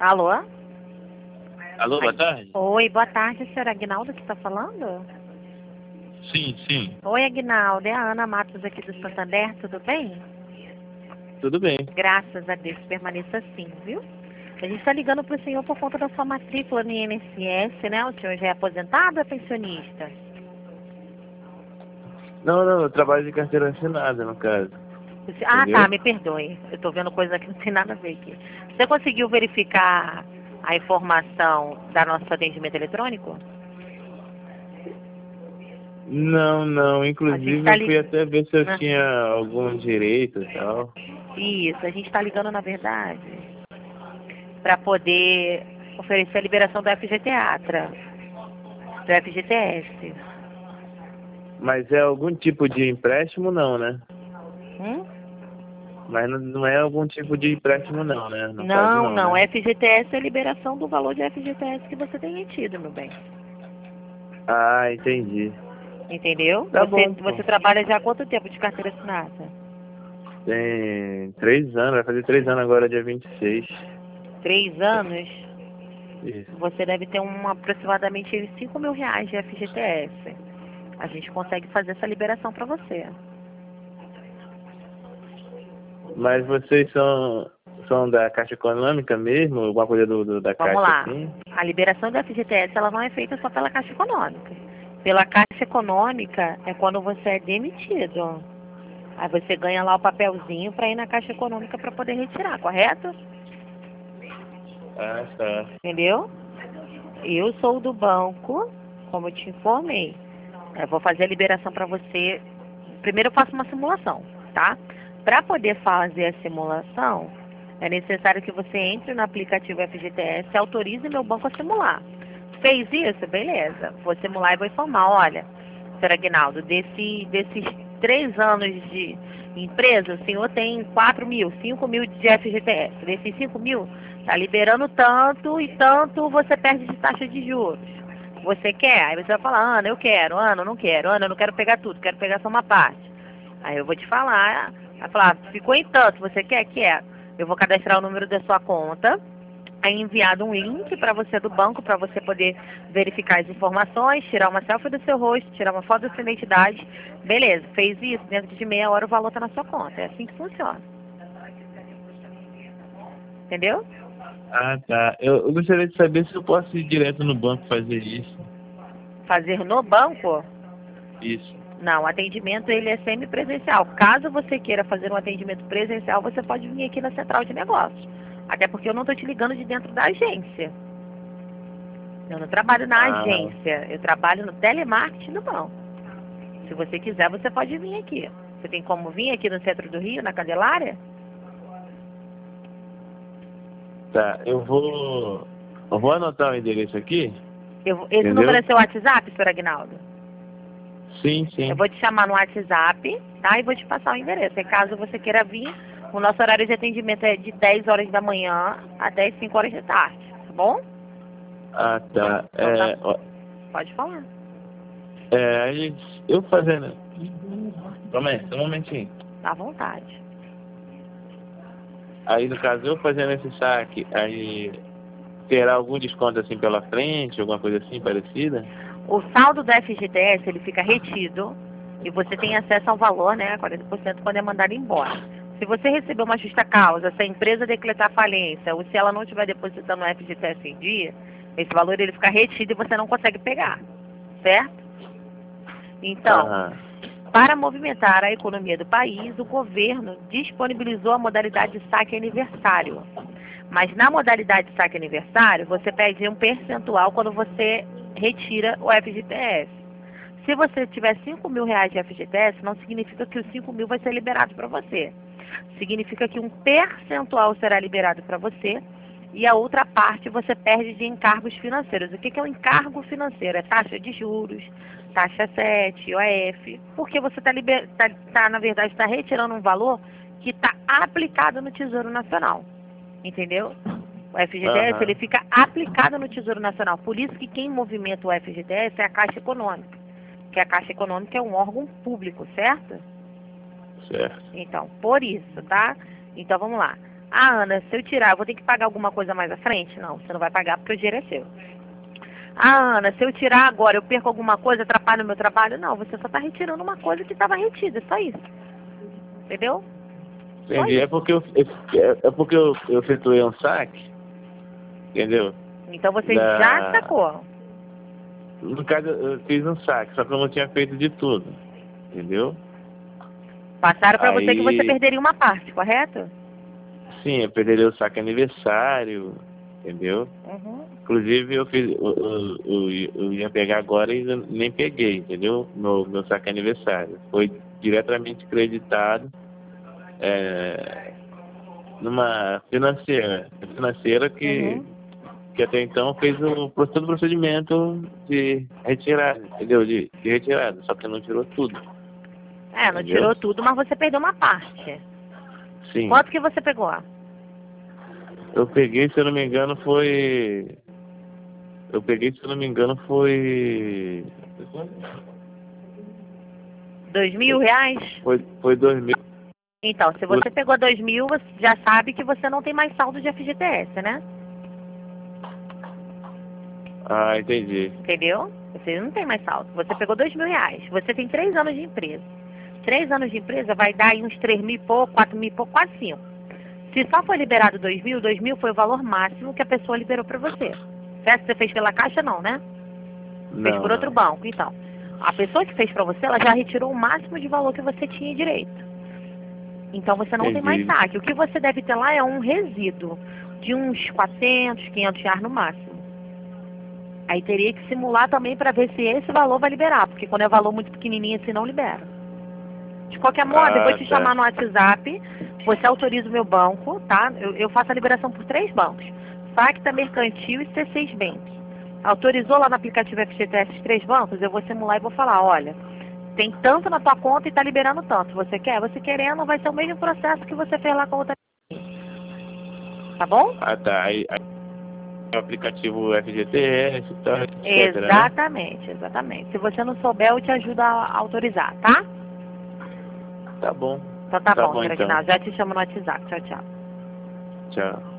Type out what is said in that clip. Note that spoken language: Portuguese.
Alô? Alô, boa tarde? Oi, boa tarde, senhor Aguinaldo que está falando? Sim, sim. Oi, Aguinaldo, é a Ana Matos aqui do Santander, tudo bem? Tudo bem. Graças a Deus, permaneça assim, viu? A gente está ligando para o senhor por conta da sua matrícula no INSS, né? O senhor já é aposentado ou é pensionista? Não, eu trabalho de carteira assinada, no caso. Ah, Entendeu? tá, me perdoe. Eu estou vendo coisa que não tem nada a ver aqui. Você conseguiu verificar a informação da nosso atendimento eletrônico? Não. A gente Inclusive, está eu fui até ver se eu ligando. tinha algum direito e tal. Isso, a gente está ligando, na verdade, para poder oferecer a liberação do FGTEATRA, do FGTS. Mas é algum tipo de empréstimo, não, né? Hum? Mas não é algum tipo de empréstimo, não, né? No caso, Não, não, não. né? FGTS é a liberação do valor de FGTS que você tem retido, meu bem. Ah, entendi. Entendeu? Tá Você, bom, pô. você trabalha já há quanto tempo de carteira assinada? Tem 3 anos, vai fazer 3 anos agora, dia 26. 3 anos? Isso. Você deve ter aproximadamente R$ 5.000 de FGTS. A gente consegue fazer essa liberação para você. Mas vocês são da Caixa Econômica mesmo? Alguma coisa da Vamos Caixa, lá. assim? A liberação do FGTS ela não é feita só pela Caixa Econômica. Pela Caixa Econômica é quando você é demitido. Aí você ganha lá o papelzinho para ir na Caixa Econômica para poder retirar, correto? Ah, tá. Entendeu? Eu sou do banco, como eu te informei. Eu vou fazer a liberação para você. Primeiro eu faço uma simulação, tá? Para poder fazer a simulação, é necessário que você entre no aplicativo FGTS e autorize meu banco a simular. Fez isso? Beleza. Vou simular e vou informar. Olha, senhor Aguinaldo, desses 3 anos de empresa, o senhor tem 4.000, 5.000 de FGTS. Desses 5.000, tá liberando tanto e tanto você perde de taxa de juros. Você quer? Aí você vai falar, Ana, eu quero. Ana, eu não quero. Ana, eu não quero pegar tudo, quero pegar só uma parte. Aí eu vou te falar. Vai falar, ficou em tanto, você quer? Quer. Eu vou cadastrar o número da sua conta. Aí enviado um link para você do banco, para você poder verificar as informações, tirar uma selfie do seu rosto, tirar uma foto da sua identidade. Beleza, fez isso, dentro de meia hora o valor está na sua conta. É assim que funciona. Entendeu? Ah, tá. Eu gostaria de saber se eu posso ir direto no banco fazer isso. Fazer no banco? Isso. Não, o atendimento ele é semipresencial. Caso você queira fazer um atendimento presencial, você pode vir aqui na central de negócios. Até porque eu não estou te ligando de dentro da agência. Eu não trabalho na Ah, agência. Eu trabalho no telemarketing do banco. Se você quiser, você pode vir aqui. Você tem como vir aqui no centro do Rio, na Candelária? tá. Eu vou anotar o endereço aqui, Esse número é entendeu? seu WhatsApp, senhor Aguinaldo? Sim, Eu sim. vou te chamar no WhatsApp, tá? E vou te passar o endereço. E caso você queira vir, o nosso horário de atendimento é de 10 horas da manhã até as 5 horas da tarde, tá bom? Ah, tá. Então tá, pode falar. Aí eu fazendo. Calma aí, só um momentinho. Tá à vontade. Aí, no caso, eu fazendo esse saque, aí terá algum desconto assim pela frente, alguma coisa assim parecida? O saldo do FGTS, ele fica retido e você tem acesso ao valor, né, 40% quando é mandado embora. Se você receber uma justa causa, se a empresa decretar falência ou se ela não estiver depositando o FGTS em dia, esse valor ele fica retido e você não consegue pegar, certo? Então, Aham. para movimentar a economia do país, o governo disponibilizou a modalidade de saque aniversário. Mas na modalidade de saque aniversário, você perde um percentual quando você retira o FGTS. Se você tiver R$ 5.000 de FGTS, não significa que os 5.000 vai ser liberado para você. Significa que um percentual será liberado para você e a outra parte você perde de encargos financeiros. O que é um encargo financeiro? É taxa de juros, taxa 7, IOF, porque você na verdade, está retirando um valor que está aplicado no Tesouro Nacional. Entendeu? O FGTS ele Aham. fica aplicado no Tesouro Nacional. Por isso que quem movimenta o FGTS é a Caixa Econômica. Que a Caixa Econômica é um órgão público, certo? Certo. Então, por isso, tá? Então, vamos lá. Ah, Ana, se eu tirar, eu vou ter que pagar alguma coisa mais à frente? Não, você não vai pagar porque o dinheiro é seu. Ah, Ana, se eu tirar agora, eu perco alguma coisa, atrapalho o meu trabalho? Não, você só está retirando uma coisa que estava retida, é só isso. Entendeu? Só Entendi. isso. É porque eu efetuei um saque, entendeu? Então você já sacou. No caso, eu fiz um saque, só que eu não tinha feito de tudo, entendeu? Passaram para você que você Aí, perderia uma parte, correto? sim, eu perderia o saque aniversário, entendeu? Uhum. Inclusive, eu ia pegar agora e eu nem peguei, entendeu? Meu saque aniversário. Foi diretamente creditado numa financeira Uhum. que até então fez todo o procedimento de retirada, entendeu? De retirada, só que não tirou tudo, É, não entendeu? tirou tudo, mas você perdeu uma parte. Sim. Quanto que você pegou? Eu peguei, se eu não me engano, foi. Eu peguei, se eu não me engano, foi. R$ 2.000? Foi 2000. Então, se você pegou 2.000, você já sabe que você não tem mais saldo de FGTS, né? Ah, entendi. Entendeu? Você não tem mais saldo. Você pegou R$ 2.000. Você tem 3 anos de empresa. 3 anos de empresa vai dar aí uns 3.000 e pouco, 4.000 e pouco, quase 5. Se só foi liberado 2.000 foi o valor máximo que a pessoa liberou para você. Certo? Você fez pela Caixa, não, né? Fez Não, por outro não. banco. Então, a pessoa que fez para você, ela já retirou o máximo de valor que você tinha direito. Então, você não tem mais Entendi. saque. O que você deve ter lá é um resíduo de uns 400, 500 reais no máximo. Aí teria que simular também para ver se esse valor vai liberar, porque quando é valor muito pequenininho assim não libera. De qualquer modo, eu vou Ah, te tá. chamar no WhatsApp, você autoriza o meu banco, tá? Eu faço a liberação por 3 bancos. Facta, Mercantil e C6 Bank. Autorizou lá no aplicativo FGTS esses 3 bancos, eu vou simular e vou falar, olha, tem tanto na tua conta e está liberando tanto. Você quer? Você querendo, vai ser o mesmo processo que você fez lá com a outra. Tá bom? Ah, tá. Aí o aplicativo FGTS e tal, etc, né? Exatamente, exatamente. Se você não souber, eu te ajudo a autorizar, tá? Tá bom. Então tá Tá bom, bom Serafina. então. Já te chamo no WhatsApp. Tchau, tchau. Tchau.